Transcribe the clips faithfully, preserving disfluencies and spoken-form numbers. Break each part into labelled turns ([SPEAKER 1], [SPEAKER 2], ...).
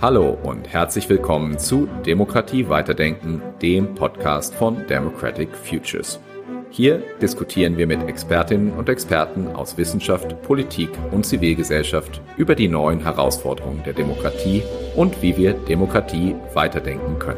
[SPEAKER 1] Hallo und herzlich willkommen zu Demokratie weiterdenken, dem Podcast von Democratic Futures. Hier diskutieren wir mit Expertinnen und Experten aus Wissenschaft, Politik und Zivilgesellschaft über die neuen Herausforderungen der Demokratie und wie wir Demokratie weiterdenken können.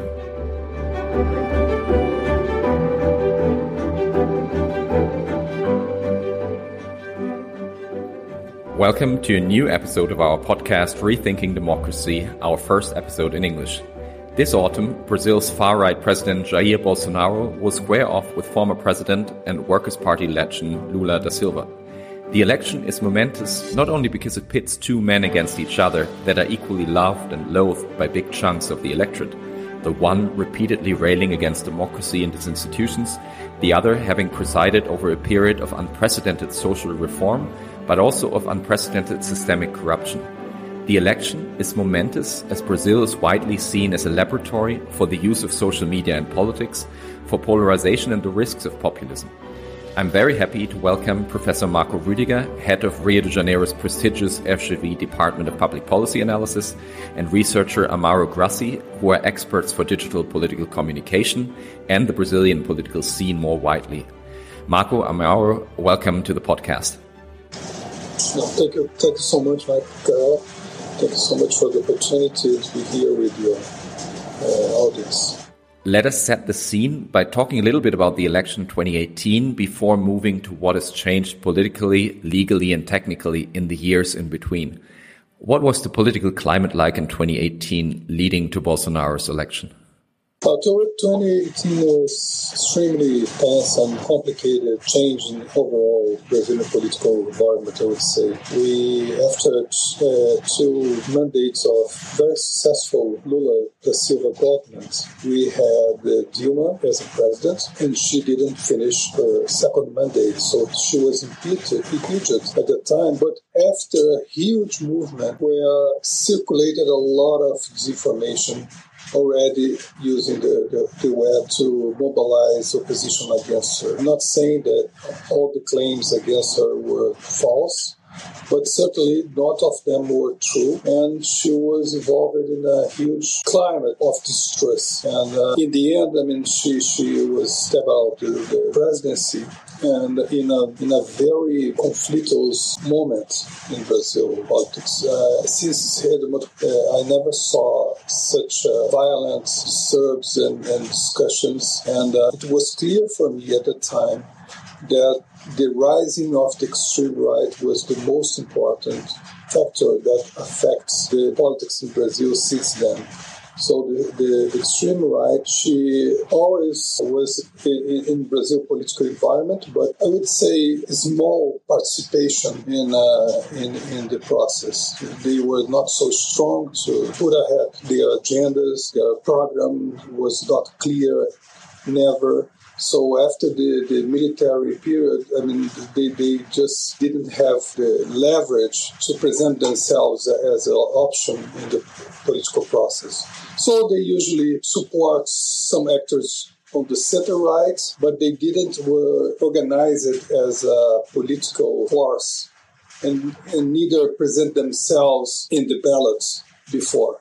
[SPEAKER 1] Welcome to a new episode of our podcast, Rethinking Democracy, our first episode in English. This autumn, Brazil's far-right president Jair Bolsonaro will square off with former president and Workers' Party legend Lula da Silva. The election is momentous not only because it pits two men against each other that are equally loved and loathed by big chunks of the electorate, the one repeatedly railing against democracy and its institutions, the other having presided over a period of unprecedented social reform, but also of unprecedented systemic corruption. The election is momentous as Brazil is widely seen as a laboratory for the use of social media in politics, for polarization and the risks of populism. I'm very happy to welcome Professor Marco Rüdiger, head of Rio de Janeiro's prestigious F G V Department of Public Policy Analysis, and researcher Amaro Grassi, who are experts for digital political communication and the Brazilian political scene more widely. Marco, Amaro, welcome to the podcast.
[SPEAKER 2] No, thank you, thank you so much, Mike. Uh, thank you so much for the opportunity to be here with your uh, audience.
[SPEAKER 1] Let us set the scene by talking a little bit about the election twenty eighteen before moving to what has changed politically, legally, and technically in the years in between. What was the political climate like in twenty eighteen leading to Bolsonaro's election?
[SPEAKER 2] Uh, twenty eighteen was extremely tense and complicated change in overall Brazilian political environment, I would say. We, after uh, two mandates of very successful Lula da Silva government, we had uh, Dilma as a president, and she didn't finish her second mandate, so she was impeached, impeached at the time. But after a huge movement where circulated a lot of disinformation, already using the, the, the web to mobilize opposition against her. I'm not saying that all the claims against her were false, but certainly not of them were true. And she was involved in a huge climate of distress. And uh, in the end, I mean, she, she was stepped out of the presidency and in a in a very conflictuous moment in Brazil politics. Uh, since uh, I never saw such uh, violent disturbs and, and discussions, and uh, it was clear for me at the time that the rising of the extreme right was the most important factor that affects the politics in Brazil since then. So the, the, the extreme right, she always was in, in Brazil political environment, but I would say small participation in, uh, in in the process. They were not so strong to put ahead their agendas. Their program was not clear, never. So after the, the military period, I mean, they, they just didn't have the leverage to present themselves as an option in the political process. So they usually support some actors on the center-right, but they didn't uh, organize it as a political force and, and neither present themselves in the ballot before.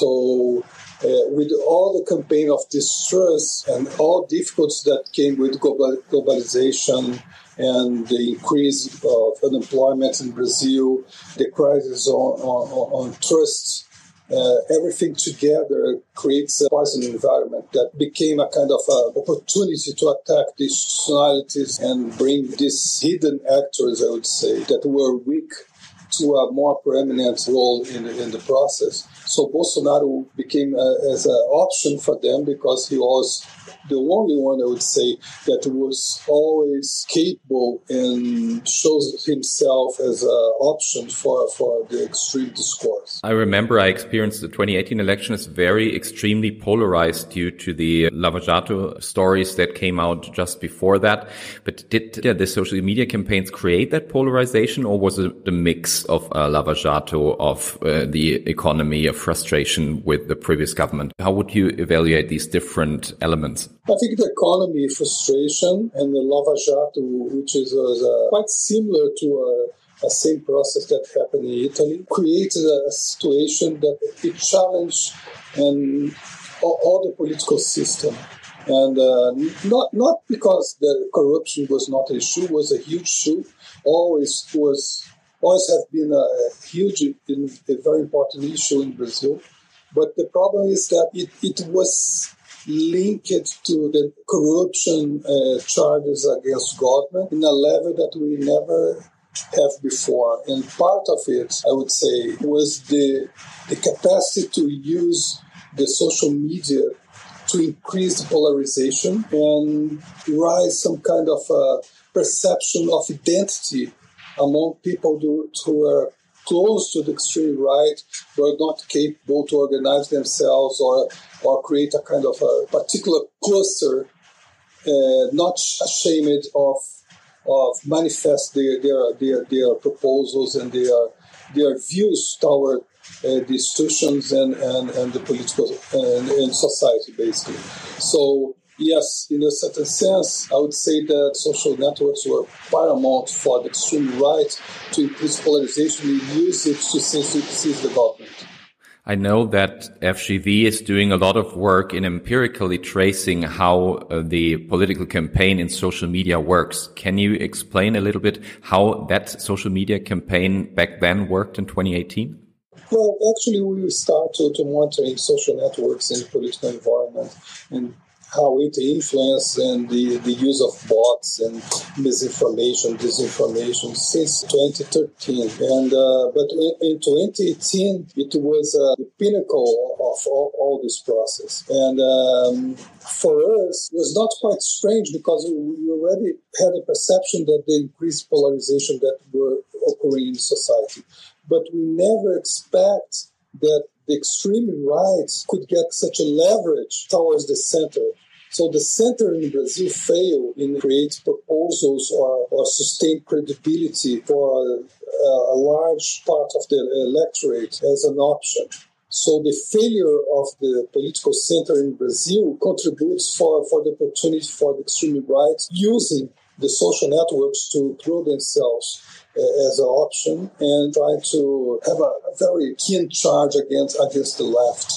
[SPEAKER 2] So Uh, with all the campaign of distrust and all difficulties that came with global, globalization and the increase of unemployment in Brazil, the crisis on, on, on trust, uh, everything together creates a poison environment that became a kind of a opportunity to attack these personalities and bring these hidden actors, I would say, that were weak to a more preeminent role in, in the process. So Bolsonaro became uh, as an option for them because he was the only one, I would say, that was always capable and shows himself as an option for, for the extreme discourse.
[SPEAKER 1] I remember I experienced the twenty eighteen election as very extremely polarized due to the Lava Jato stories that came out just before that. But did yeah, the social media campaigns create that polarization, or was it the mix of uh, Lava Jato, of uh, the economy, of frustration with the previous government? How would you evaluate these different elements?
[SPEAKER 2] I think the economy frustration and the Lava Jato, which is uh, quite similar to a a same process that happened in Italy, created a situation that it challenged and all, all the political system. And uh, not not because the corruption was not an issue, was a huge issue, always was always have been a huge, a very important issue in Brazil. But the problem is that it, it was linked to the corruption uh, charges against government in a level that we never have before. And part of it, I would say, was the the capacity to use the social media to increase the polarization and rise some kind of uh, perception of identity among people who, who are close to the extreme right, who are not capable to organize themselves or or create a kind of a particular cluster, uh, not ashamed of of manifest their their their, their proposals and their their views toward uh, the institutions and, and, and the political and, and society, basically. So yes, in a certain sense, I would say that social networks were paramount for the extreme right to increase polarization and use it to seize, to seize the government.
[SPEAKER 1] I know that F G V is doing a lot of work in empirically tracing how uh, the political campaign in social media works. Can you explain a little bit how that social media campaign back then worked in twenty eighteen?
[SPEAKER 2] Well, actually, we started to monitoring social networks in the political environment and how it influenced and the, the use of bots and misinformation, disinformation since twenty thirteen. And uh, but in twenty eighteen, it was uh, the pinnacle of all, all this process. And um, for us, it was not quite strange because we already had a perception that the increased polarization that were occurring in society. But we never expect that the extreme right could get such a leverage towards the center. So the center in Brazil failed in creating proposals or, or sustain credibility for a, a large part of the electorate as an option. So the failure of the political center in Brazil contributes for, for the opportunity for the extreme right using the social networks to grow themselves as an option and trying to have a very keen charge against against the left.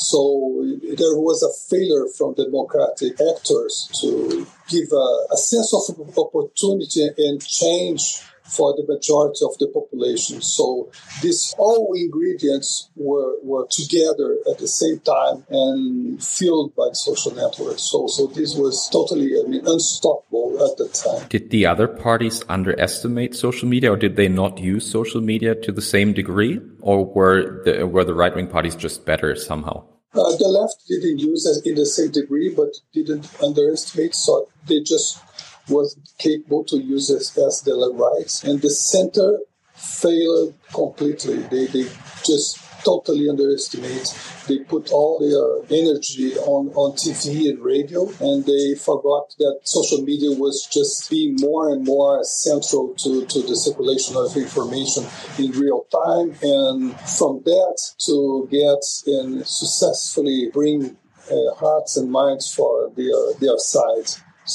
[SPEAKER 2] So there was a failure from democratic actors to give a, a sense of opportunity and change for the majority of the population. So these all ingredients were, were together at the same time and fueled by the social networks. So so this was totally, I mean, unstoppable at the time.
[SPEAKER 1] Did the other parties underestimate social media, or did they not use social media to the same degree? Or were the, were the right-wing parties just better somehow?
[SPEAKER 2] Uh, the left didn't use it in the same degree, but didn't underestimate. So they just was capable to use it as the rights. And the center failed completely. They they just totally underestimate. They put all their energy on, on T V and radio, and they forgot that social media was just being more and more central to, to the circulation of information in real time. And from that to get and successfully bring uh, hearts and minds for their, their side.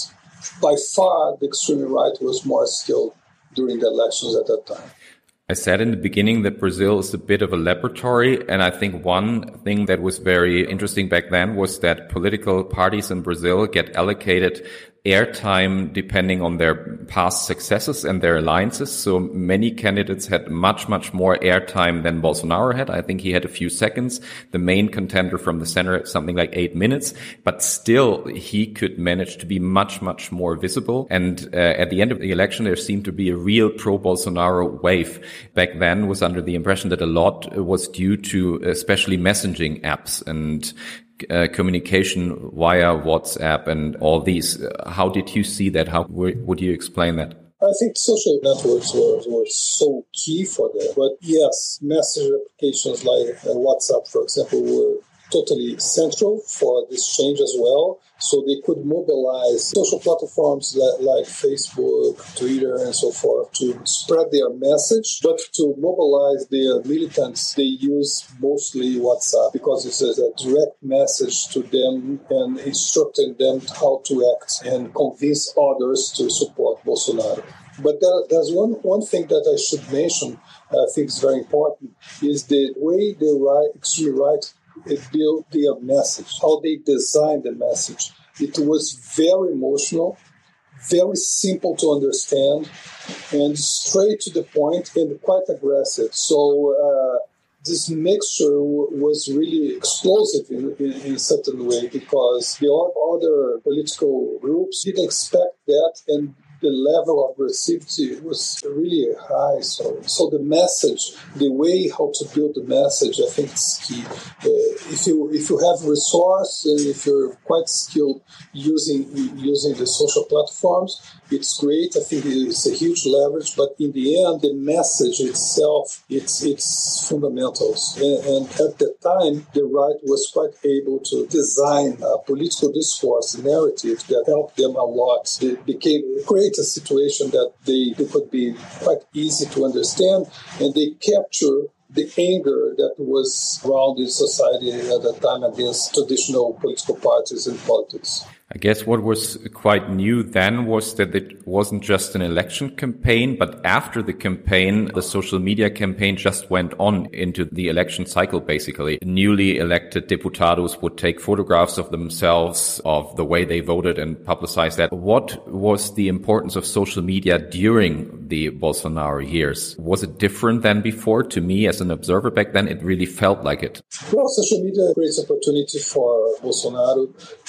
[SPEAKER 2] By far, the extreme right was more skilled during the elections at that time.
[SPEAKER 1] I said in the beginning that Brazil is a bit of a laboratory, and I think one thing that was very interesting back then was that political parties in Brazil get allocated airtime depending on their past successes and their alliances. So many candidates had much, much more airtime than Bolsonaro had. I think he had a few seconds. The main contender from the center, something like eight minutes, but still he could manage to be much, much more visible. And uh, at the end of the election, there seemed to be a real pro-Bolsonaro wave. Back then was under the impression that a lot was due to especially messaging apps and Uh, communication via WhatsApp and all these. How did you see that? How w- would you explain that?
[SPEAKER 2] I think social networks were, were so key for that. But yes, message applications like uh, WhatsApp, for example, were totally central for this change as well. So they could mobilize social platforms like, like Facebook, Twitter, and so forth to spread their message. But to mobilize their militants, they use mostly WhatsApp because it's a direct message to them and instructing them how to act and convince others to support Bolsonaro. But there, there's one, one thing that I should mention, I think is very important, is the way the right, extreme right built their message, how they designed the message. It was very emotional, very simple to understand, and straight to the point and quite aggressive. So uh, this mixture w- was really explosive in, in, in a certain way, because the other political groups didn't expect that, and the level of aggressivity was really high. So, so the message, the way how to build the message, I think is key. Uh, if you if you have resource and if you're quite skilled using using the social platforms, it's great. I think it's a huge leverage. But in the end, the message itself, it's it's fundamentals. And, and at the time, the right was quite able to design a political discourse narrative that helped them a lot. It became great. A situation that they, they could be quite easy to understand, and they capture the anger that was around in society at that time against traditional political parties and politics.
[SPEAKER 1] I guess what was quite new then was that it wasn't just an election campaign, but after the campaign, the social media campaign just went on into the election cycle, basically. Newly elected diputados would take photographs of themselves, of the way they voted, and publicize that. What was the importance of social media during the Bolsonaro years? Was it different than before? To me, as an observer back then, it really felt like it.
[SPEAKER 2] Well, social media creates opportunity for Bolsonaro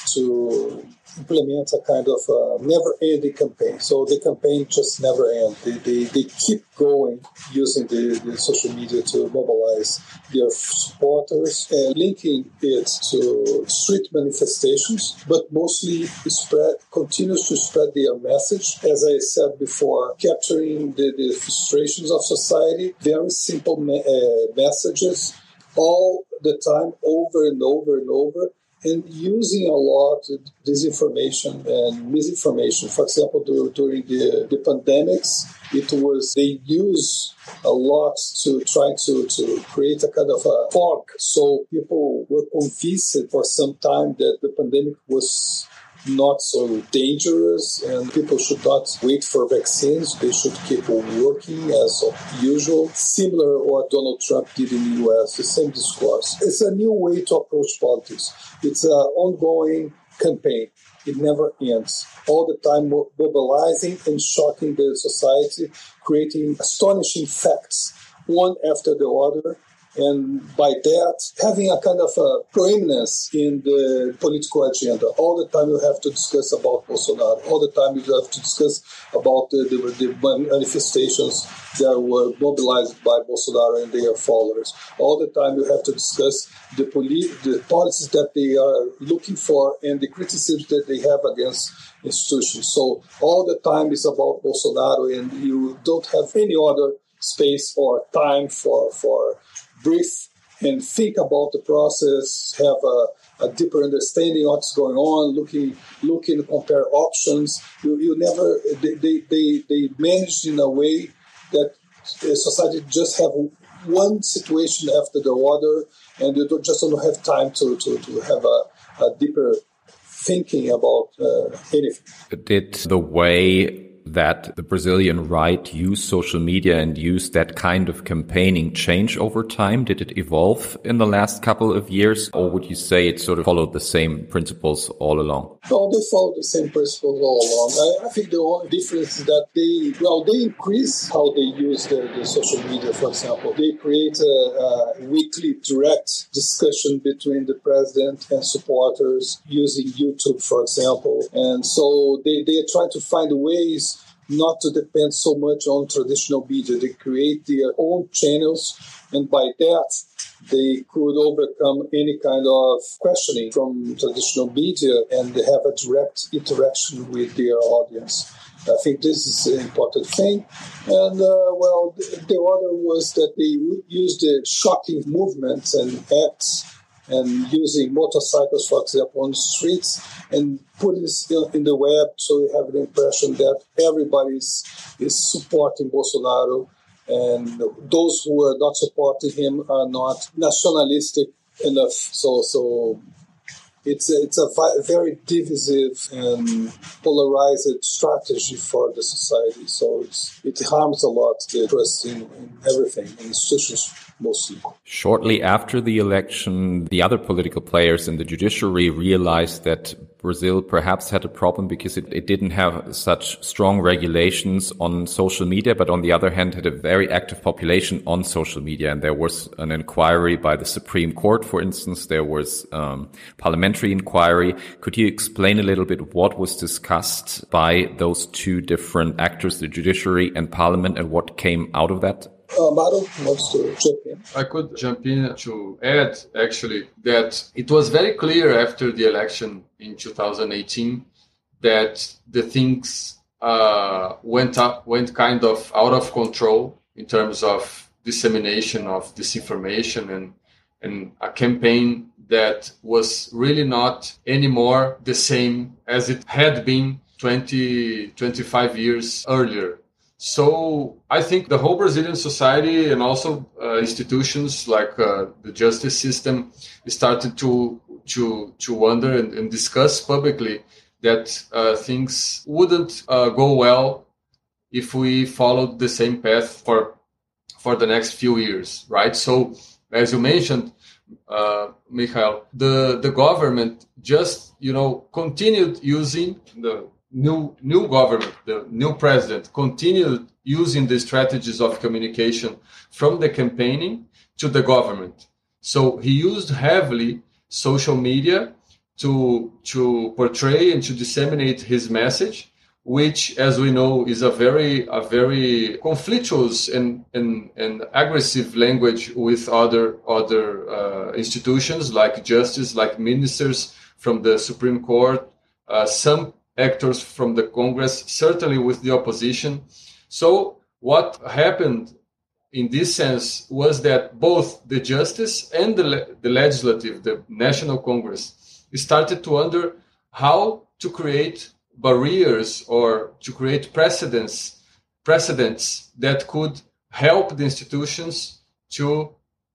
[SPEAKER 2] to implement a kind of uh, never-ending campaign. So the campaign just never ends. They, they, they keep going using the, the social media to mobilize their supporters and linking it to street manifestations, but mostly spread continues to spread their message. As I said before, capturing the, the frustrations of society, very simple me- uh, messages all the time, over and over and over, and using a lot of disinformation and misinformation. For example, during the, the pandemics, it was, they use a lot to try to, to create a kind of a fog. So people were convinced for some time that the pandemic was not so dangerous and people should not wait for vaccines. They should keep working as usual. Similar what Donald Trump did in the U S, the same discourse. It's a new way to approach politics. It's an ongoing campaign. It never ends. All the time mobilizing and shocking the society, creating astonishing facts, one after the other. And by that, having a kind of a preeminence in the political agenda. All the time you have to discuss about Bolsonaro. All the time you have to discuss about the, the, the manifestations that were mobilized by Bolsonaro and their followers. All the time you have to discuss the, poli- the policies that they are looking for and the criticisms that they have against institutions. So all the time is about Bolsonaro, and you don't have any other space or time for for breathe and think about the process, have a, a deeper understanding of what's going on, looking, looking, compare options. You, you never, they, they, they, they managed in a way that society just have one situation after the other, and you don't, just don't have time to, to, to have a, a deeper thinking about uh, anything.
[SPEAKER 1] Did the way that the Brazilian right used social media and used that kind of campaigning change over time? Did it evolve in the last couple of years? Or would you say it sort of followed the same principles all along?
[SPEAKER 2] No, they followed the same principles all along. I, I think the only difference is that they, well, they increase how they use the, the social media, for example. They create a, a weekly direct discussion between the president and supporters using YouTube, for example. And so they, they try to find ways not to depend so much on traditional media. They create their own channels, and by that, they could overcome any kind of questioning from traditional media and have a direct interaction with their audience. I think this is an important thing. And, uh, well, the, the other was that they used the shocking movements and acts and using motorcycles, for example, on the streets, and put this in the web so you have the impression that everybody is, is supporting Bolsonaro, and those who are not supporting him are not nationalistic enough. So, so it's a, it's a vi- very divisive and polarized strategy for the society. So it's, it harms a lot the trust in, in everything, in institutions mostly.
[SPEAKER 1] Shortly after the election, the other political players in the judiciary realized that Brazil perhaps had a problem because it, it didn't have such strong regulations on social media, but on the other hand had a very active population on social media. And there was an inquiry by the Supreme Court, for instance. There was um, parliamentary inquiry. Could you explain a little bit what was discussed by those two different actors, the judiciary and parliament, and what came out of that?
[SPEAKER 2] Uh, Mauro wants to jump in.
[SPEAKER 3] I could jump in to add, actually, that it was very clear after the election in two thousand eighteen that the things uh, went up, went kind of out of control in terms of dissemination of disinformation and, and a campaign that was really not anymore the same as it had been twenty, twenty-five years earlier. So I think the whole Brazilian society and also uh, institutions like uh, the justice system started to to to wonder and, and discuss publicly that uh, things wouldn't uh, go well if we followed the same path for for the next few years, right? So as you mentioned, uh, Michael, the the government just you know continued using the New new government, the new president, continued using the strategies of communication from the campaigning to the government. So he used heavily social media to to portray and to disseminate his message, which, as we know, is a very a very conflictuous and and, and aggressive language with other other uh, institutions like justice, like ministers from the Supreme Court, uh, some actors from the Congress, certainly with the opposition. So what happened in this sense was that both the justice and the, le- the legislative, the National Congress, started to wonder how to create barriers or to create precedents, precedents that could help the institutions to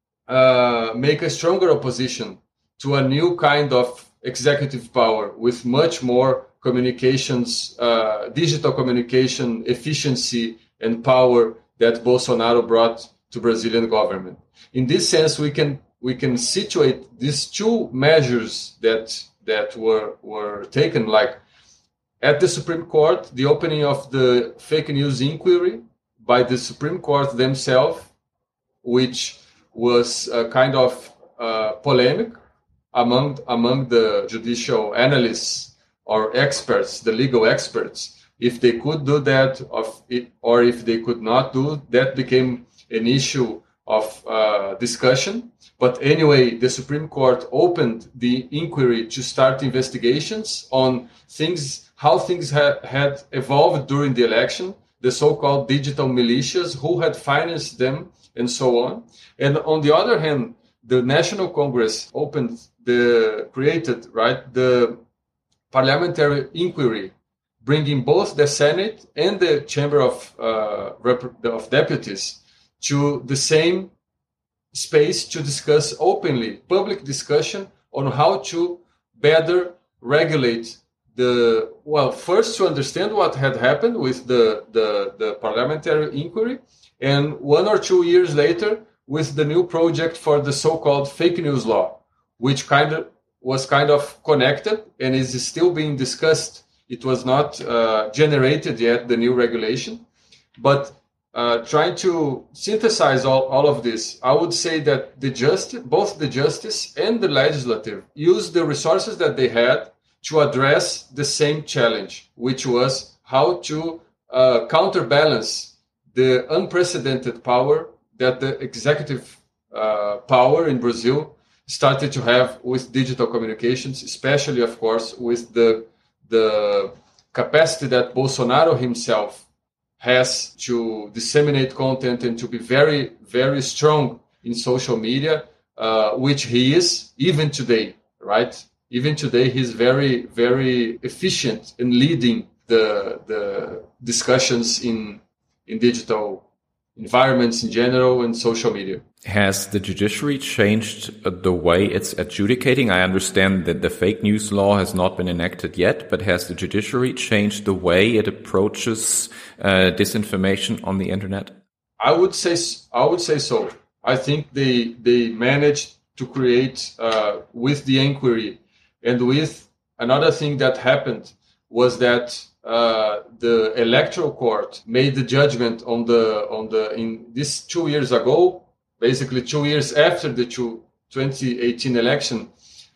[SPEAKER 3] uh, make a stronger opposition to a new kind of executive power with much more communications, uh, digital communication efficiency and power that Bolsonaro brought to Brazilian government. In this sense, we can we can situate these two measures that that were were taken, like at the Supreme Court, the opening of the fake news inquiry by the Supreme Court themselves, which was a kind of uh, polemic among among the judicial analysts or experts, the legal experts, if they could do that of it, or if they could not do that, became an issue of uh, discussion. But anyway, the Supreme Court opened the inquiry to start investigations on things, how things ha- had evolved during the election, the so-called digital militias, who had financed them, and so on. And on the other hand, the National Congress opened the created right the parliamentary inquiry, bringing both the Senate and the Chamber of uh, Rep- of Deputies to the same space to discuss openly, public discussion on how to better regulate the, well, first to understand what had happened with the, the, the parliamentary inquiry, and one or two years later with the new project for the so-called fake news law, which kind of was kind of connected and is still being discussed. It was not uh, generated yet, the new regulation. But uh, trying to synthesize all, all of this, I would say that the justice, both the justice and the legislative used the resources that they had to address the same challenge, which was how to uh, counterbalance the unprecedented power that the executive uh, power in Brazil started to have with digital communications, especially, of course, with the the capacity that Bolsonaro himself has to disseminate content and to be very, very strong in social media, uh, which he is even today, right? Even today, he's very, very efficient in leading the the discussions in in digital environments in general, and social media.
[SPEAKER 1] Has the judiciary changed the way it's adjudicating? I understand that the fake news law has not been enacted yet, but has the judiciary changed the way it approaches uh, disinformation on the internet?
[SPEAKER 3] I would say I would say so. I think they they managed to create uh, with the inquiry, and with another thing that happened was that uh, the electoral court made the judgment on the on the in this two years ago. Basically, two years after the twenty eighteen election,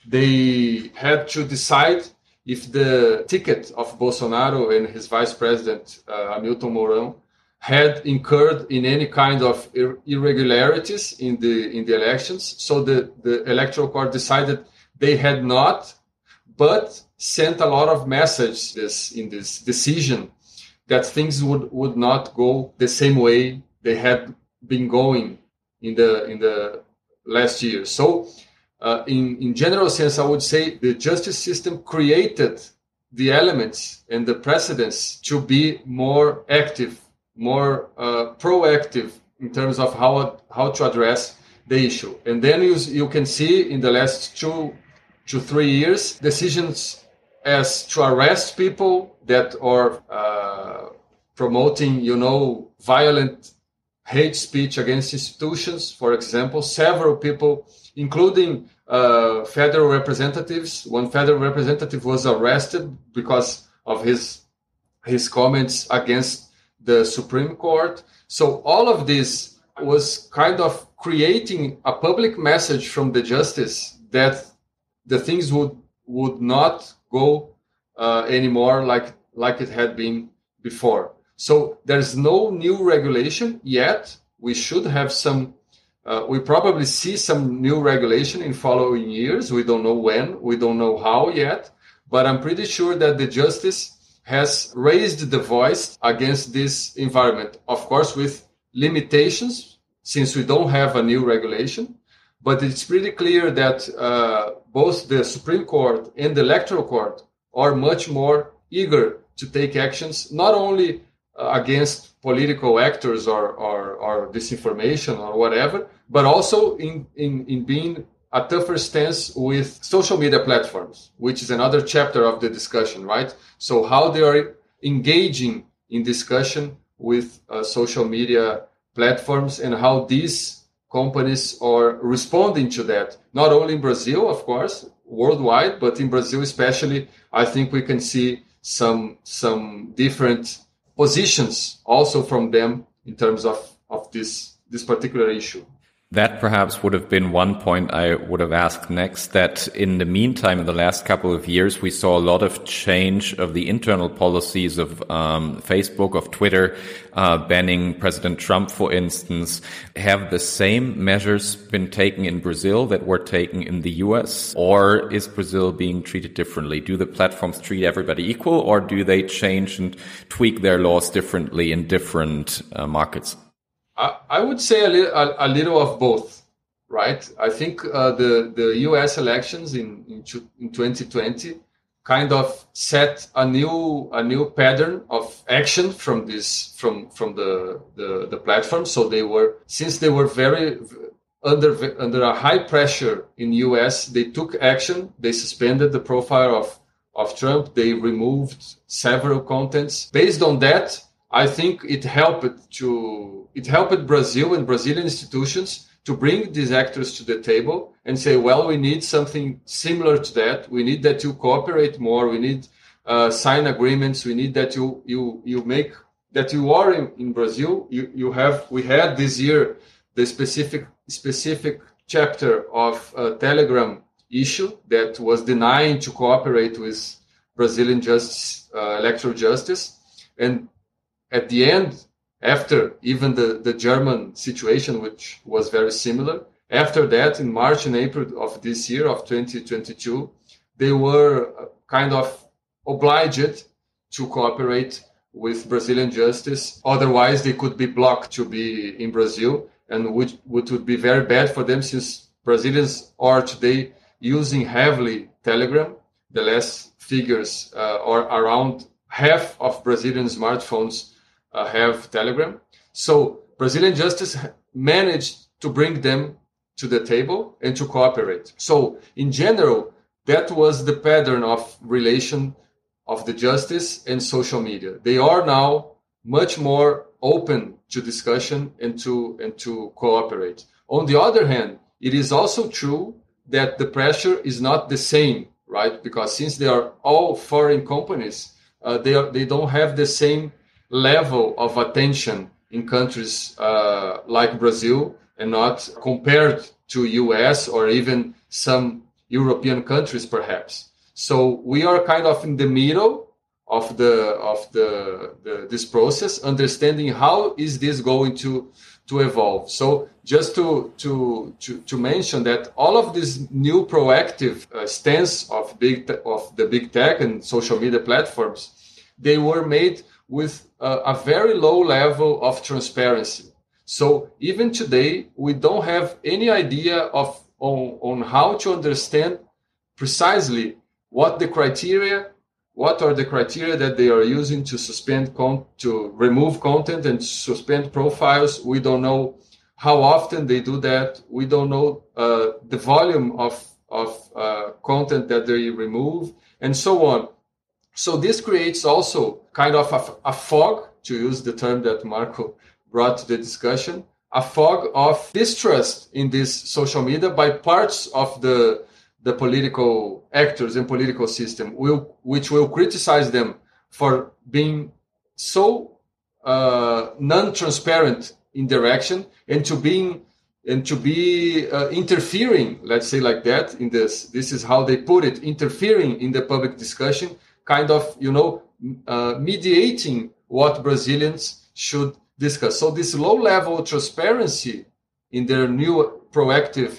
[SPEAKER 3] they had to decide if the ticket of Bolsonaro and his vice president, uh, Hamilton Mourão, had incurred in any kind of ir- irregularities in the in the elections. So the, the electoral court decided they had not, but sent a lot of messages in this decision that things would, would not go the same way they had been going in the in the last year. So uh, in, in general sense, I would say the justice system created the elements and the precedents to be more active, more uh, proactive in terms of how how to address the issue. And then you, you can see in the last two to three years, decisions as to arrest people that are uh, promoting, you know, violent hate speech against institutions, for example. Several people, including uh, federal representatives. One federal representative was arrested because of his his comments against the Supreme Court. So all of this was kind of creating a public message from the justice that the things would would not go uh, anymore like like it had been before. So there's no new regulation yet. We should have some, uh, we probably see some new regulation in following years. We don't know when, we don't know how yet, but I'm pretty sure that the justice has raised the voice against this environment. Of course, with limitations, since we don't have a new regulation, but it's pretty clear that uh, both the Supreme Court and the Electoral Court are much more eager to take actions, not only Uh, against political actors or, or, or disinformation or whatever, but also in, in, in being a tougher stance with social media platforms, which is another chapter of the discussion, right? So how they are engaging in discussion with uh, social media platforms and how these companies are responding to that, not only in Brazil, of course, worldwide, but in Brazil especially, I think we can see some, some different positions also from them in terms of, of this, this particular issue.
[SPEAKER 1] That perhaps would have been one point I would have asked next, that in the meantime, in the last couple of years, we saw a lot of change of the internal policies of um, Facebook, of Twitter, uh, banning President Trump, for instance. Have the same measures been taken in Brazil that were taken in the U S? Or is Brazil being treated differently? Do the platforms treat everybody equal, or do they change and tweak their laws differently in different uh, markets?
[SPEAKER 3] I would say a, li- a, a little of both, right? I think uh, the, the U S elections in, in, in twenty twenty kind of set a new a new pattern of action from this from from the, the, the platform. So they were, since they were very under under a high pressure in U S, they took action. They suspended the profile of of Trump. They removed several contents. Based on that, I think it helped to it helped Brazil and Brazilian institutions to bring these actors to the table and say, well, we need something similar to that. We need that you cooperate more. We need uh, sign agreements. We need that you you you make that you are in, in Brazil. You you have we had this year the specific specific chapter of uh, Telegram issue that was denying to cooperate with Brazilian justice, uh, electoral justice, and at the end, after even the, the German situation, which was very similar, after that, in March and April of this year, of twenty twenty-two, they were kind of obliged to cooperate with Brazilian justice. Otherwise, they could be blocked to be in Brazil, and which, which would be very bad for them, since Brazilians are today using heavily Telegram. The last figures uh, are around half of Brazilian smartphones Uh, have Telegram. So Brazilian justice managed to bring them to the table and to cooperate. So in general, that was the pattern of relation of the justice and social media. They are now much more open to discussion and to and to cooperate. On the other hand, it is also true that the pressure is not the same, right? Because since they are all foreign companies, uh, they are, they don't have the same level of attention in countries uh, like Brazil, and not compared to U S or even some European countries, perhaps. So we are kind of in the middle of the of the, the this process, understanding how is this going to to evolve. So just to to to, to mention that all of this new proactive uh, stance of big te- of the big tech and social media platforms, they were made with uh, a very low level of transparency. So even today, we don't have any idea of on, on how to understand precisely what the criteria, what are the criteria that they are using to suspend, con- to remove content and suspend profiles. We don't know how often they do that. We don't know uh, the volume of, of uh, content that they remove, and so on. So this creates also kind of a, a fog, to use the term that Marco brought to the discussion, a fog of distrust in this social media by parts of the the political actors and political system, will, which will criticize them for being so uh, non-transparent in direction and to being and to be uh, interfering, let's say like that, in this. This is how they put it, interfering in the public discussion, kind of, you know, uh, mediating what Brazilians should discuss. So this low-level transparency in their new proactive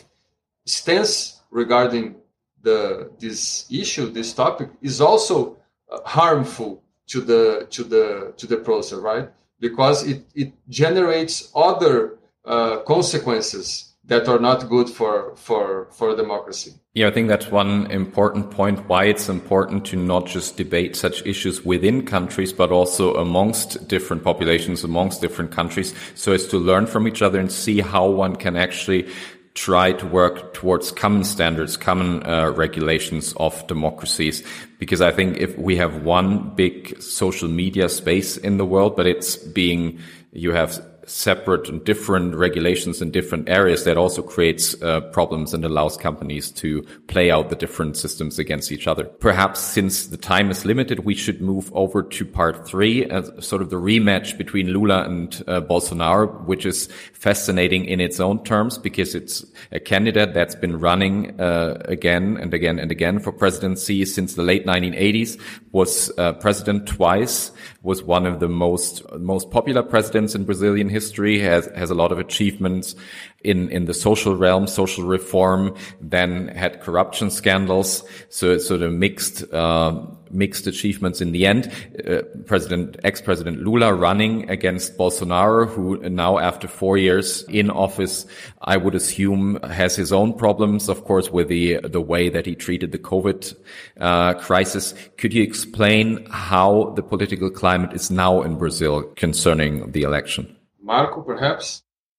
[SPEAKER 3] stance regarding the this issue, this topic, is also uh, harmful to the to the to the process, right? Because it it generates other uh, consequences that are not good for for for democracy.
[SPEAKER 1] Yeah, I think that's one important point why it's important to not just debate such issues within countries, but also amongst different populations, amongst different countries, so as to learn from each other and see how one can actually try to work towards common standards, common uh, regulations of democracies. Because I think if we have one big social media space in the world, but it's being, you have separate and different regulations in different areas, that also creates uh, problems and allows companies to play out the different systems against each other. Perhaps since the time is limited, we should move over to part three, as sort of the rematch between Lula and uh, Bolsonaro, which is fascinating in its own terms because it's a candidate that's been running uh, again and again and again for presidency since the late nineteen eighties, was uh, president twice, was one of the most most popular presidents in Brazilian history, has has a lot of achievements in in the social realm, social reform, then had corruption scandals, so it's sort of mixed uh, mixed achievements in the end. Uh, President ex-President Lula running against Bolsonaro, who now after four years in office, I would assume has his own problems, of course, with the the way that he treated the COVID uh, crisis. Could you explain how the political climate is now in Brazil concerning the election?
[SPEAKER 3] Marco, perhaps?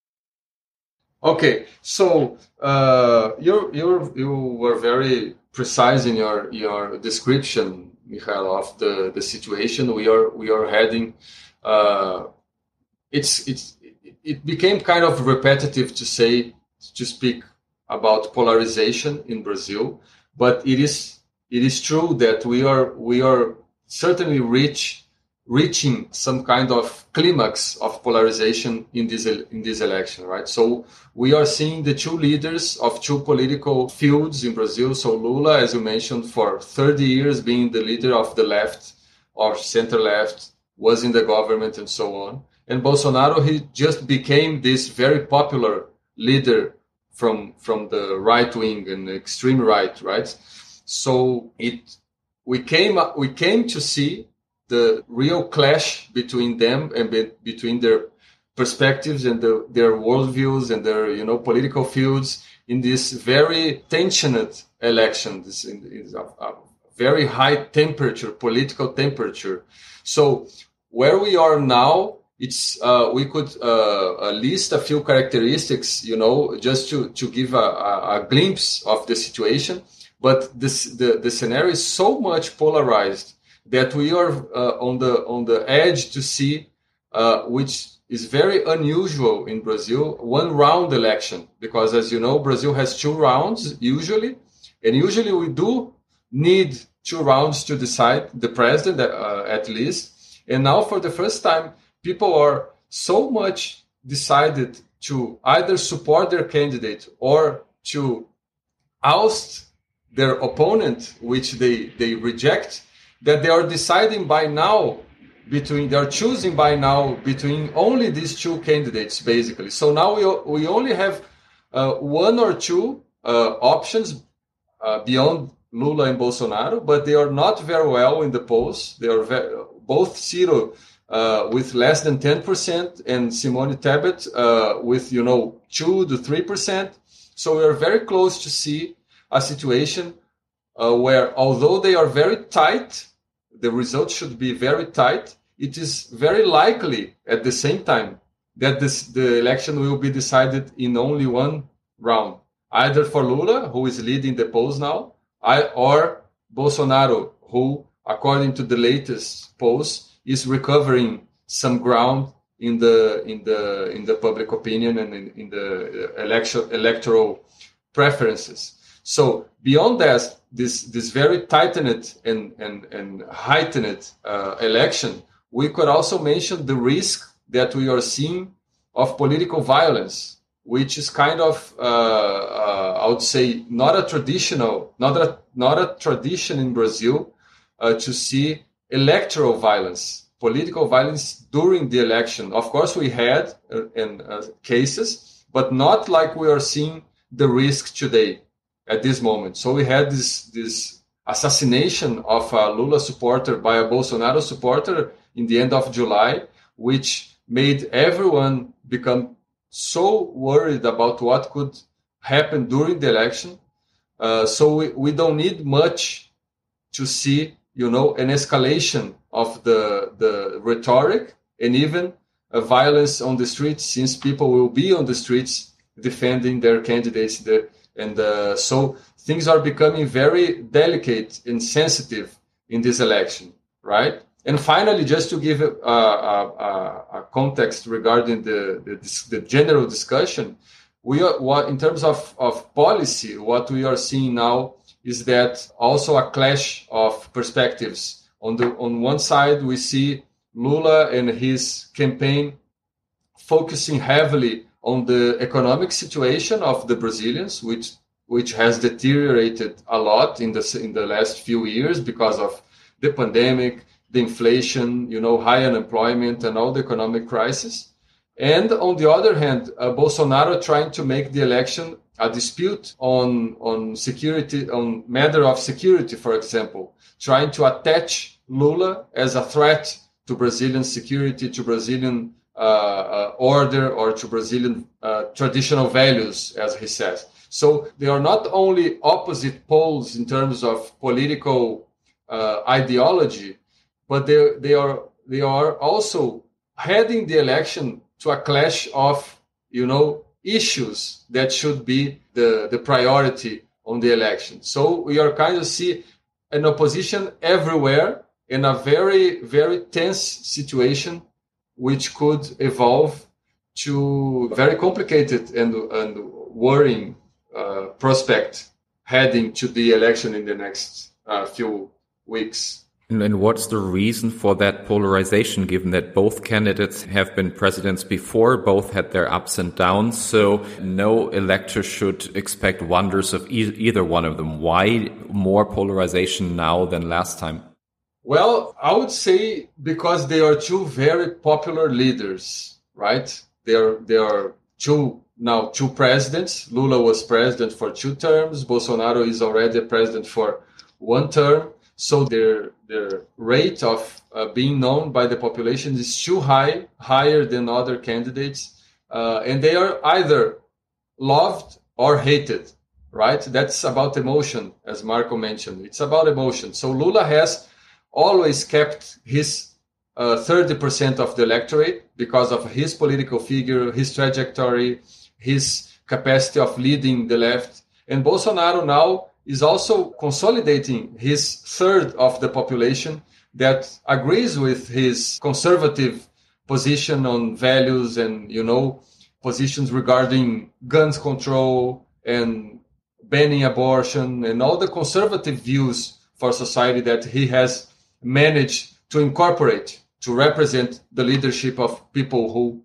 [SPEAKER 3] Okay, so uh, you you you were very precise in your your description, Michael, of the, the situation we are we are heading. Uh, it's it's it became kind of repetitive to say to speak about polarization in Brazil, but it is it is true that we are we are certainly reach. reaching some kind of climax of polarization in this in this election, right? So we are seeing the two leaders of two political fields in Brazil. So Lula, as you mentioned, for thirty years being the leader of the left or center left, was in the government and so on. And Bolsonaro, he just became this very popular leader from from the right wing and the extreme right, right? So it we came we came to see the real clash between them and be, between their perspectives and the, their worldviews and their, you know, political fields in this very tensioned election. This is a, a very high temperature, political temperature. So where we are now it's uh, we could uh, list a few characteristics, you know, just to, to give a, a, a glimpse of the situation. But this, the, the scenario is so much polarized that we are uh, on the on the edge to see, uh, which is very unusual in Brazil, one round election. Because as you know, Brazil has two rounds usually. And usually we do need two rounds to decide the president, uh, at least. And now for the first time, people are so much decided to either support their candidate or to oust their opponent, which they, they reject, that they are deciding by now between, they are choosing by now between only these two candidates, basically. So now we, we only have uh, one or two uh, options uh, beyond Lula and Bolsonaro, but they are not very well in the polls. They are very, both Ciro uh, with less than ten percent and Simone Tebet uh, with, you know, two to three percent. So we are very close to see a situation uh, where, although they are very tight, the results should be very tight. It is very likely at the same time that this, the election will be decided in only one round, either for Lula, who is leading the polls now, I, or Bolsonaro, who, according to the latest polls, is recovering some ground in the in the in the public opinion and in, in the election electoral preferences. So beyond that, this this very tightened and and and heightened uh, election, we could also mention the risk that we are seeing of political violence, which is kind of uh, uh, I would say not a traditional, not a not a tradition in Brazil uh, to see electoral violence, political violence during the election. Of course, we had uh, in uh, cases, but not like we are seeing the risk today at this moment. So we had this this assassination of a Lula supporter by a Bolsonaro supporter in the end of July, which made everyone become so worried about what could happen during the election. Uh, so we, we don't need much to see, you know, an escalation of the the rhetoric and even a violence on the streets, since people will be on the streets defending their candidates. The, and uh, so things are becoming very delicate and sensitive in this election, right? And finally, just to give a, a, a, a context regarding the, the, the general discussion, we are, what, in terms of, of policy, what we are seeing now is that also a clash of perspectives. On the on one side, we see Lula and his campaign focusing heavily on the economic situation of the Brazilians, which which has deteriorated a lot in the in the last few years because of the pandemic, the inflation, you know, high unemployment, and all the economic crisis. And on the other hand, uh, Bolsonaro trying to make the election a dispute on on security, on matter of security, for example, trying to attach Lula as a threat to Brazilian security, to Brazilian uh, uh, order, or to Brazilian uh, traditional values, as he says. So they are not only opposite poles in terms of political uh, ideology, but they they are they are also heading the election to a clash of, you know, issues that should be the, the priority on the election. So we are kind of see an opposition everywhere in a very, very tense situation, which could evolve to very complicated and, and worrying uh, prospect heading to the election in the next uh, few weeks.
[SPEAKER 1] And what's the reason for that polarization, given that both candidates have been presidents before, both had their ups and downs, so no elector should expect wonders of e- either one of them? Why more polarization now than last time?
[SPEAKER 3] Well, I would say because they are two very popular leaders, right? They are, they are two, now two presidents. Lula was president for two terms. Bolsonaro is already president for one term. So their their rate of uh, being known by the population is too high, higher than other candidates. Uh, and they are either loved or hated, right? That's about emotion, as Marco mentioned. It's about emotion. So Lula has always kept his uh, thirty percent of the electorate because of his political figure, his trajectory, his capacity of leading the left. And Bolsonaro now is also consolidating his third of the population that agrees with his conservative position on values and, you know, positions regarding guns control and banning abortion and all the conservative views for society that he has managed to incorporate to represent the leadership of people who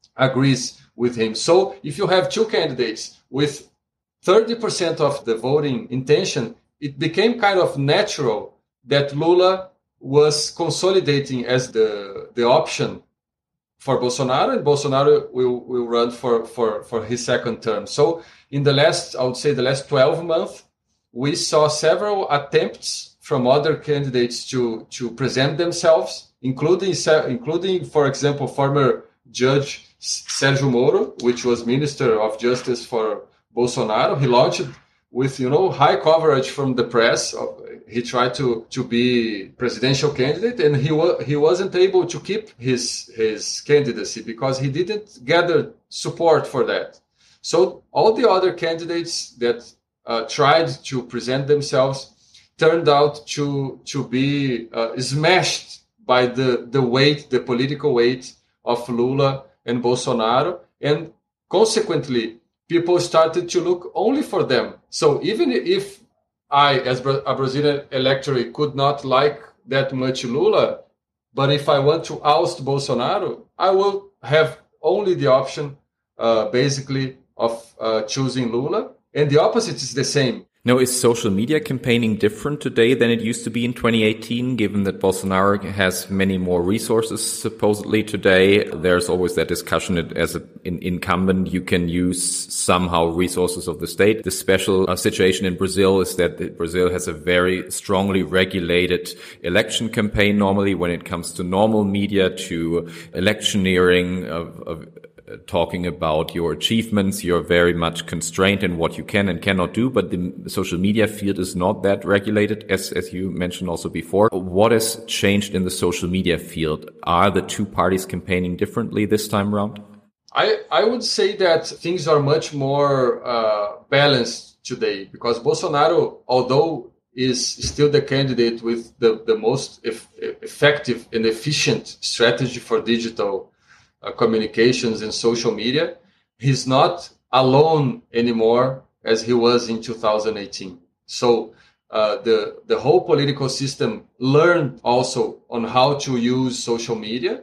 [SPEAKER 3] agrees with him. So if you have two candidates with thirty percent of the voting intention, it became kind of natural that Lula was consolidating as the, the option for Bolsonaro, and Bolsonaro will, will run for, for, for his second term. So in the last, I would say the last twelve months, we saw several attempts from other candidates to, to present themselves, including, including, for example, former Judge Sérgio Moro, which was Minister of Justice for Bolsonaro. He launched with, you know, high coverage from the press. He tried to, to be presidential candidate, and he was he wasn't able to keep his his candidacy because he didn't gather support for that. So all the other candidates that uh, tried to present themselves turned out to to be uh, smashed by the the weight, the political weight of Lula and Bolsonaro, and consequently, people started to look only for them. So even if I, as a Brazilian electorate, could not like that much Lula, but if I want to oust Bolsonaro, I will have only the option, uh, basically, of uh, choosing Lula. And the opposite is the same.
[SPEAKER 1] Now, is social media campaigning different today than it used to be in twenty eighteen, given that Bolsonaro has many more resources supposedly today? There's always that discussion that as an incumbent, you can use somehow resources of the state. The special uh, situation in Brazil is that Brazil has a very strongly regulated election campaign normally when it comes to normal media, to electioneering of, of talking about your achievements. You're very much constrained in what you can and cannot do, but the social media field is not that regulated, as as you mentioned also before. What has changed in the social media field? Are the two parties campaigning differently this time around?
[SPEAKER 3] I, I would say that things are much more uh, balanced today, because Bolsonaro, although is still the candidate with the, the most eff- effective and efficient strategy for digital Uh, communications and social media, he's not alone anymore as he was in two thousand eighteen. So uh, the the whole political system learned also on how to use social media.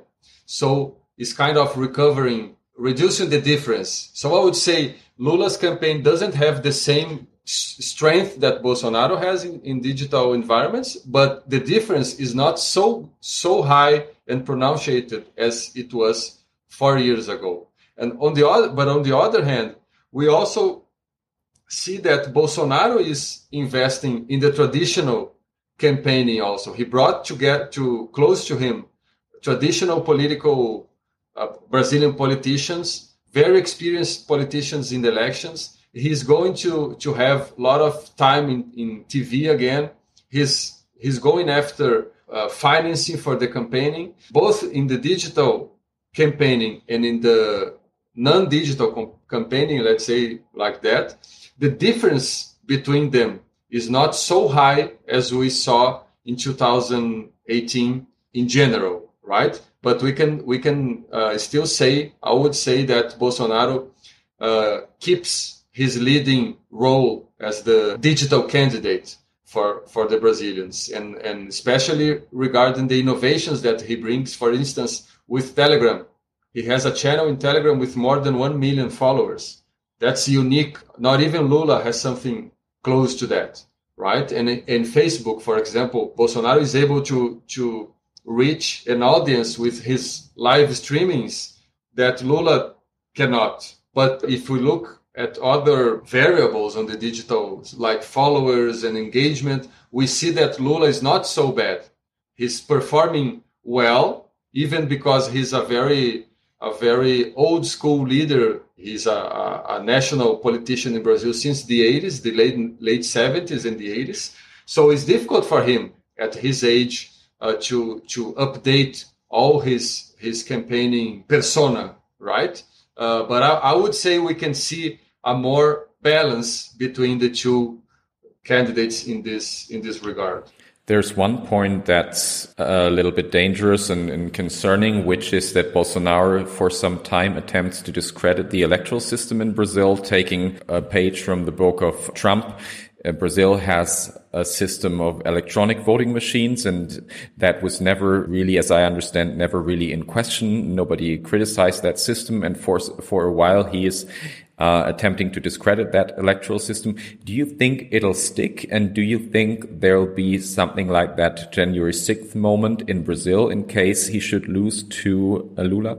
[SPEAKER 3] So it's kind of recovering, reducing the difference. So I would say Lula's campaign doesn't have the same s- strength that Bolsonaro has in, in digital environments, but the difference is not so so high and pronounced as it was four years ago. And on the other, but on the other hand, we also see that Bolsonaro is investing in the traditional campaigning also. He brought to get to close to him traditional political uh, Brazilian politicians, very experienced politicians in the elections. He's going to, to have a lot of time in, in T V again. He's, he's going after uh, financing for the campaigning, both in the digital campaigning and in the non-digital com- campaigning, let's say like that. The difference between them is not so high as we saw in two thousand eighteen in general, right? But we can we can uh, still say, I would say that Bolsonaro uh, keeps his leading role as the digital candidate for, for the Brazilians, and, and especially regarding the innovations that he brings. For instance, with Telegram, he has a channel in Telegram with more than one million followers. That's unique. Not even Lula has something close to that, right? And in Facebook, for example, Bolsonaro is able to, to reach an audience with his live streamings that Lula cannot. But if we look at other variables on the digital, like followers and engagement, we see that Lula is not so bad. He's performing well, even because he's a very, a very old school leader. He's a, a, a national politician in Brazil since the eighties, the late, late seventies and the eighties. So it's difficult for him at his age uh, to, to update all his his campaigning persona, right? Uh, but I, I would say we can see a more balance between the two candidates in this in this regard.
[SPEAKER 1] There's one point that's a little bit dangerous and, and concerning, which is that Bolsonaro for some time attempts to discredit the electoral system in Brazil, taking a page from the book of Trump. Uh, Brazil has a system of electronic voting machines, and that was never really, as I understand, never really in question. Nobody criticized that system, and for for a while he is uh, attempting to discredit that electoral system. Do you think it'll stick, and do you think there'll be something like that January sixth moment in Brazil in case he should lose to uh, Lula?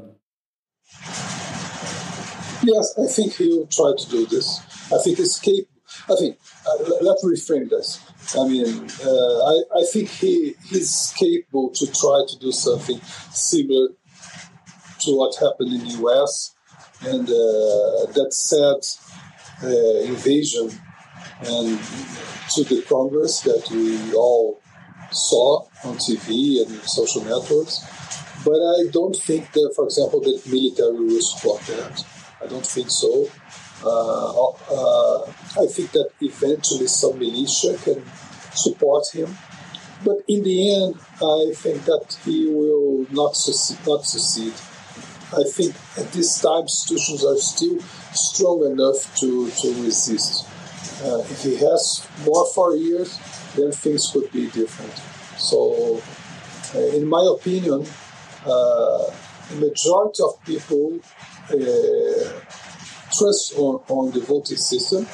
[SPEAKER 2] Yes, I think he will try to do this. I think he's capable. I think, uh, let's reframe this. I mean, uh, I, I think he he's capable to try to do something similar to what happened in the U S and uh, that sad uh, invasion and to the Congress that we all saw on T V and social networks. But I don't think that, for example, that military will support that. I don't think so. Uh, uh, I think that eventually some militia can support him, but in the end, I think that he will not succeed. Not succeed. I think at this time, institutions are still strong enough to, to resist. Uh, if he has more four years, then things could be different. So, uh, in my opinion, uh, the majority of people Uh, trust on, on the voting system.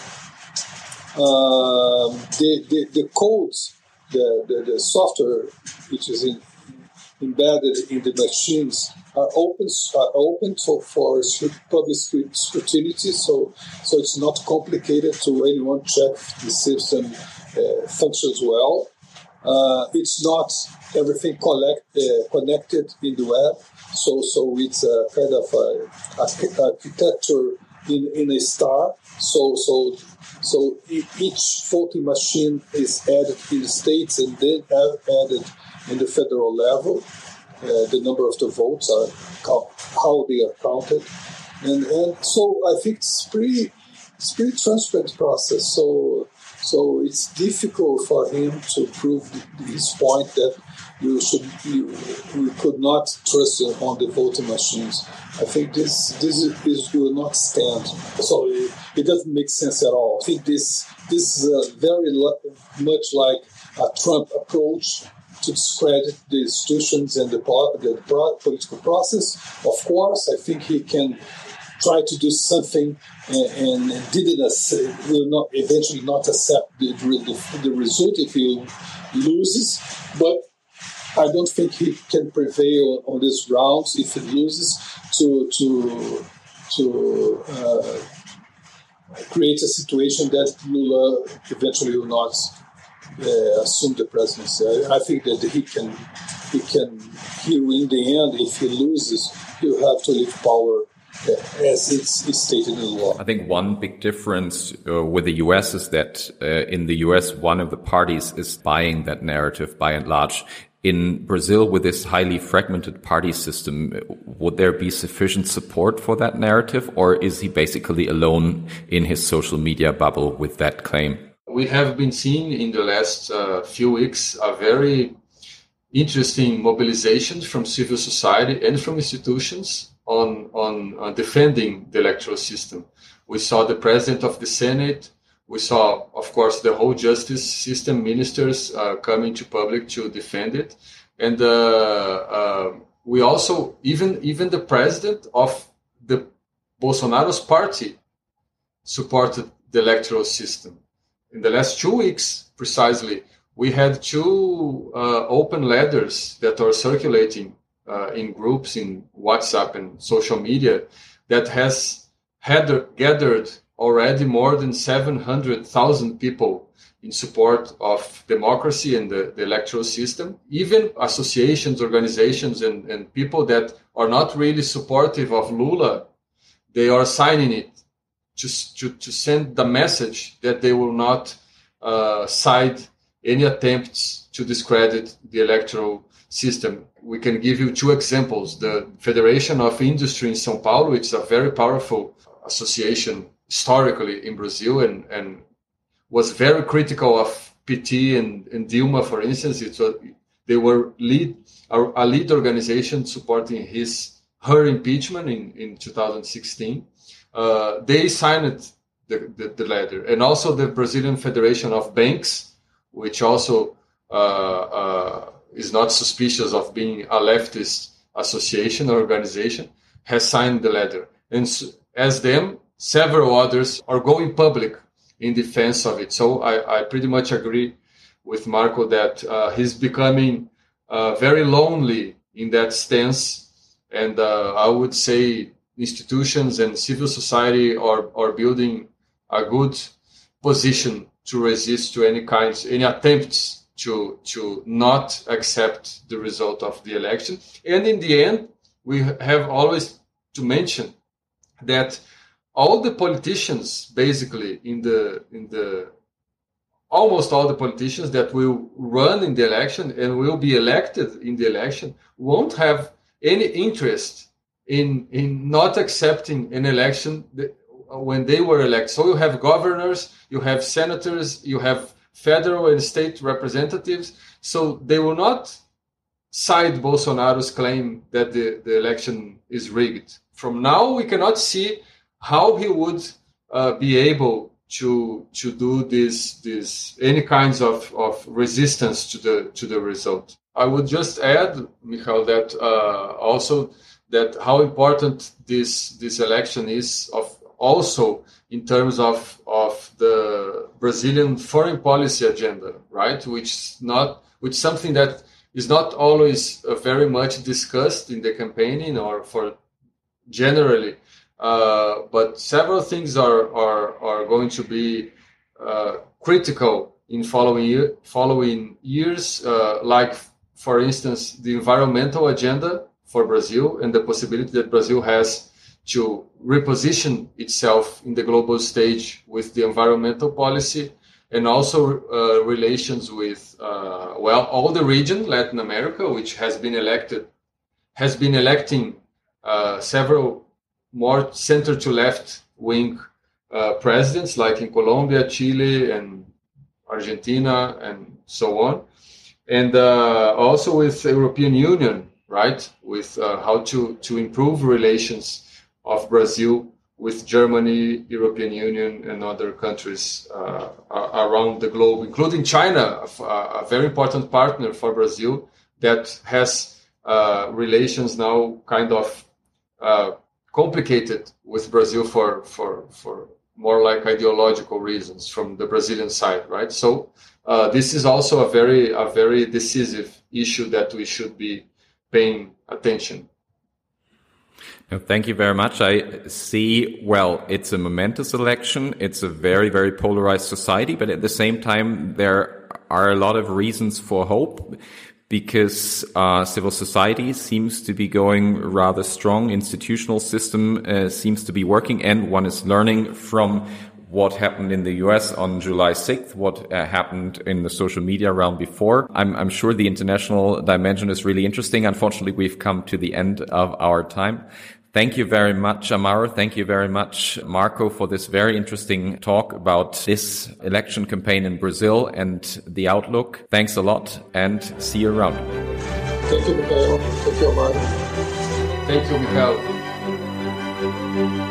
[SPEAKER 2] Um, the, the the codes, the, the, the software which is in, embedded in the machines are open are open to, for public scrutiny. So so it's not complicated to anyone check the system uh, functions well. Uh, it's not everything collect, uh, connected in the web. So, so it's a kind of a, a architecture in, in a star. So, so, so each voting machine is added in the states and then added in the federal level. Uh, the number of the votes are how they are counted, and and so I think it's pretty, it's pretty transparent process. So, so it's difficult for him to prove his point that you should you, you could not trust on the voting machines. I think this this is will not stand. So it, it doesn't make sense at all. I think this this is uh, very much like a Trump approach to discredit the institutions and the, the political process. Of course, I think he can try to do something and, and didn't will not eventually not accept the, the, the result if he loses, but I don't think he can prevail on these grounds if he loses to to to uh, create a situation that Lula eventually will not uh, assume the presidency. I, I think that he can he can he in the end, if he loses, he'll have to leave power as it's, it's stated in the law.
[SPEAKER 1] I think one big difference uh, with the U S is that uh, in the U S, one of the parties is buying that narrative by and large. In Brazil, with this highly fragmented party system, would there be sufficient support for that narrative, or is he basically alone in his social media bubble with that claim?
[SPEAKER 3] We have been seeing in the last uh, few weeks a very interesting mobilization from civil society and from institutions on, on, on defending the electoral system. We saw the president of the Senate. We saw, of course, the whole justice system ministers uh, coming to public to defend it. And uh, uh, we also, even, even the president of the Bolsonaro's party supported the electoral system. In the last two weeks, precisely, we had two uh, open letters that are circulating uh, in groups in WhatsApp and social media that has had gathered already more than seven hundred thousand people in support of democracy and the, the electoral system. Even associations, organizations, and, and people that are not really supportive of Lula, they are signing it to, to, to send the message that they will not uh, side any attempts to discredit the electoral system. We can give you two examples. The Federation of Industry in São Paulo, which is a very powerful association historically in Brazil and, and was very critical of P T and, and Dilma, for instance. It was, they were lead a, a lead organization supporting his her impeachment in, in two thousand sixteen. Uh, they signed the, the, the letter. And also the Brazilian Federation of Banks, which also uh, uh, is not suspicious of being a leftist association or organization, has signed the letter. And so, as them, several others are going public in defense of it. So I, I pretty much agree with Marco that uh, he's becoming uh, very lonely in that stance. And uh, I would say institutions and civil society are, are building a good position to resist to any kinds, any attempts to, to not accept the result of the election. And in the end, we have always to mention that all the politicians, basically, in the in the almost all the politicians that will run in the election and will be elected in the election won't have any interest in in not accepting an election that, when they were elected. So you have governors, you have senators, you have federal and state representatives. So they will not side Bolsonaro's claim that the, the election is rigged. From now, we cannot see how he would uh, be able to to do this this any kinds of, of resistance to the to the result. I would just add, Michal, that uh, also that how important this this election is of also in terms of of the Brazilian foreign policy agenda, right? Which is not which something that is not always uh, very much discussed in the campaigning or for generally. Uh, but several things are, are, are going to be uh, critical in following year, following years, uh, like, for instance, the environmental agenda for Brazil and the possibility that Brazil has to reposition itself in the global stage with the environmental policy, and also uh, relations with, uh, well, all the region, Latin America, which has been elected, has been electing uh, several more center to left wing uh, presidents, like in Colombia, Chile, and Argentina, and so on. And uh, also with the European Union, right? With uh, how to, to improve relations of Brazil with Germany, European Union, and other countries uh, around the globe, including China, a, a very important partner for Brazil that has uh, relations now kind of uh, complicated with Brazil for, for, for more like ideological reasons from the Brazilian side, right? So uh, this is also a very a very decisive issue that we should be paying attention.
[SPEAKER 1] No, thank you very much. I see, well, it's a momentous election. It's a very, very polarized society, but at the same time, there are a lot of reasons for hope, because uh, civil society seems to be going rather strong. Institutional system uh, seems to be working, and one is learning from what happened in the U S on July sixth, what uh, happened in the social media realm before. I'm, I'm sure the international dimension is really interesting. Unfortunately, we've come to the end of our time. Thank you very much, Amaro. Thank you very much, Marco, for this very interesting talk about this election campaign in Brazil and the outlook. Thanks a lot, and see you around.
[SPEAKER 2] Thank you, Michael. Thank you, Amaro.
[SPEAKER 3] Thank you, Michael.